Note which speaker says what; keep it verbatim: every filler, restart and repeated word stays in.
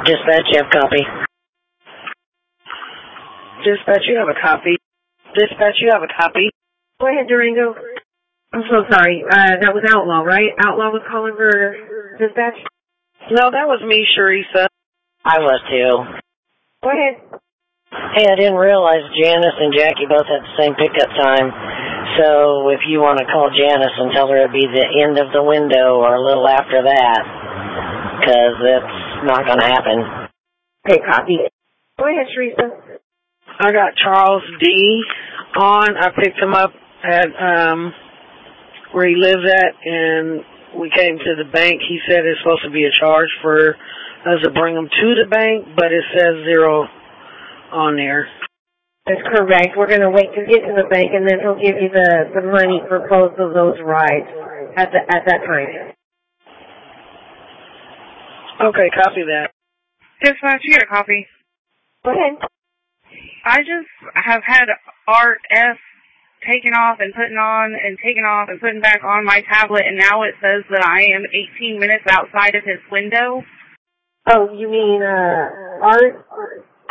Speaker 1: Dispatch, you have a copy.
Speaker 2: Dispatch, you have a copy. Dispatch, you have a copy.
Speaker 3: Go ahead, Durango. I'm so sorry. Uh, that was Outlaw, right? Outlaw was calling for dispatch?
Speaker 2: No, that was me, Sharisa.
Speaker 1: I was too.
Speaker 3: Go ahead.
Speaker 1: Hey, I didn't realize Janice and Jackie both had the same pickup time. So if you want to call Janice and tell her it'd be the end of the window or a little after that, because it's not going to happen.
Speaker 3: Okay, copy. Go ahead, Sharisa.
Speaker 2: I got Charles D. on. I picked him up at um where he lives at, and we came to the bank. He said it's supposed to be a charge for us to bring him to the bank, but it says zero on there.
Speaker 3: That's correct. We're going to wait to get to the bank, and then he'll give you the, the money for both of those rides at the at that time.
Speaker 2: Okay, copy that.
Speaker 4: Dispatch, you get a copy.
Speaker 3: Go ahead.
Speaker 4: I just have had Art F taken off and putting on and taken off and putting back on my tablet, and now it says that I am eighteen minutes outside of his window.
Speaker 3: Oh, you mean uh, Art?